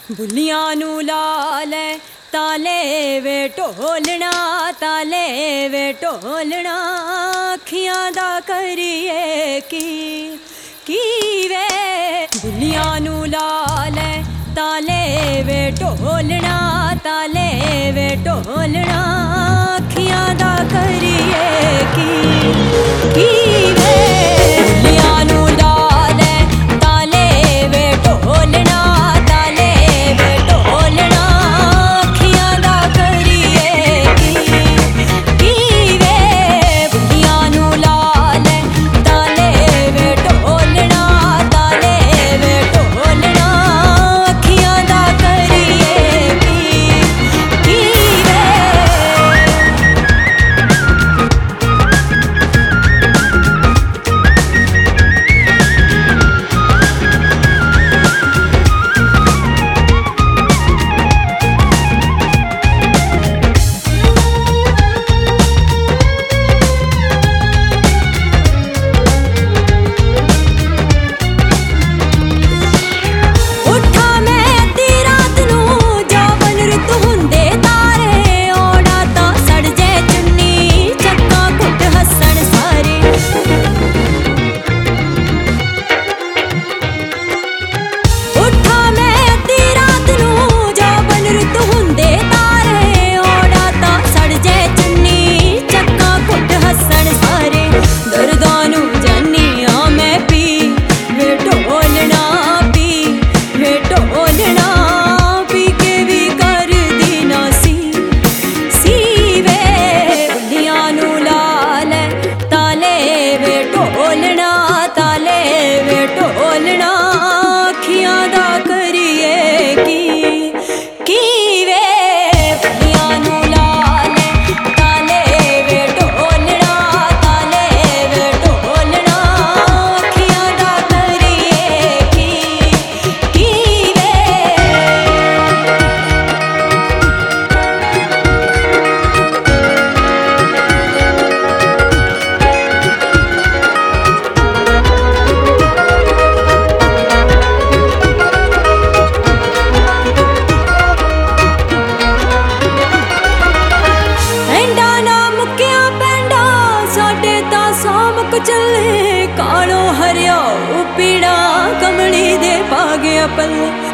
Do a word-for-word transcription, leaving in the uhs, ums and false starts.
ਬੁੱਲੀਆਂ ਨੂੰ ਲਾ ਲੈ ਤਾਲੇ ਵੇ ਢੋਲਣਾ, ਤਾਲੇ ਵੇ ਢੋਲਣਾ, ਅੱਖੀਆਂ ਦਾ ਕਰੀਏ ਕੀ ਕੀ ਵੇ। ਬੁੱਲੀਆਂ ਨੂੰ ਲਾ ਲੈ ਤਾਲੇ ਵੇ ਢੋਲਣਾ, ਤਾਲੇ ਵੇ ਢੋਲਣਾ, ਅੱਖੀਆਂ ਦਾ ਕਰੀਏ ਕੀ ਕੀ ਵੇ। ਬੁੱਲੀਆਂ ਨੂੰ ਲਾ ਲੈ ਤਾਲੇ ਵੇ ਢੋਲਣਾ, ਤਾਲੇ ਵੇ ਢੋਲਣਾ, ਅੱਖੀਆਂ ਦਾ ਕਰੀਏ ਕੀ ਕੀ ਵੇ। ਬੁੱਲੀਆਂ ਨੂੰ ਲਾ ਲੈ ਤਾਲੇ ਵੇ ਢੋਲਣਾ, ਤਾਲੇ ਵੇ ਢੋਲਣਾ, ਅੱਖੀਆਂ ਦਾ ਕਰੀਏ ਕੀ ਕੀ ਵੇ। ਉੱਠਾਂ ਮੈਂ ਅੱਧੀ ਰਾਤ ਨੂੰ ਜਾਵਨ ਰੁੱਤ ਹੁੰਦੇ ਤਾਰੇ, ਓੜਾ ਤਾਂ ਸੜ ਜੇ ਚੁੰਨੀ ਚੱਕਾਂ ਘੁੱਟ ਹੱਸਣ ਸਾਰੇ। ਉੱਠਾਂ ਮੈਂ ਅੱਧੀ ਰਾਤ ਨੂੰ ਜਾਵਨ ਰੁੱਤ ਹੁੰਦੇ ਤਾਰੇ, ਓੜਾ ਤਾਂ ਸੜ ਜੇ ਚੁੰਨੀ ਚੱਕਾਂ ਘੁੱਟ ਹੱਸਣ ਸਾਰੇ। ਦਰਦਾਂ ਨੂੰ ਜਾਨੀ ਆ ਮੈਂ ਪੀ ਵੇ ਢੋਲਣਾ, ਪੀ ਵੇ ਢੋਲਣਾ, ਪੀ ਕੇ ਵੀ ਕਰਦੀ ਨਾ ਸੀ ਸੀ ਵੇ। ਬੁੱਲੀਆਂ ਨੂੰ ਲਾ ਲੈ ਤਾਲੇ ਵੇ ਢੋਲਣਾ, ਤਾਲੇ ਵੇ ਢੋਲਣਾ, ਅੱਖੀਆਂ ਦਾ ਕਰੀਏ ਕੀ ਕੀ ਵੇ। ਬੁੱਲੀਆਂ ਨੂੰ ਲਾ ਲੈ ਤਾਲੇ ਵੇ ਢੋਲਣਾ, ਤਾਲੇ ਵੇ ਢੋਲਣਾ, ਅੱਖੀਆਂ ਦਾ ਕਰੀਏ ਕੀ ਕੀ ਵੇ। ਪੈਂਡਾ ਨਾ ਮੁੱਕਿਆ ਪੈਂਡਾ ਸਾਡੇ ਤਾਂ ਸਾਮਕ ਚੱਲੇ, ਕਾਲੋ ਹਰਿਆਓ ਪੀੜਾ ਕਮਲੀ ਦੇ ਪਾ ਗਿਆ ਪੱਲੇ।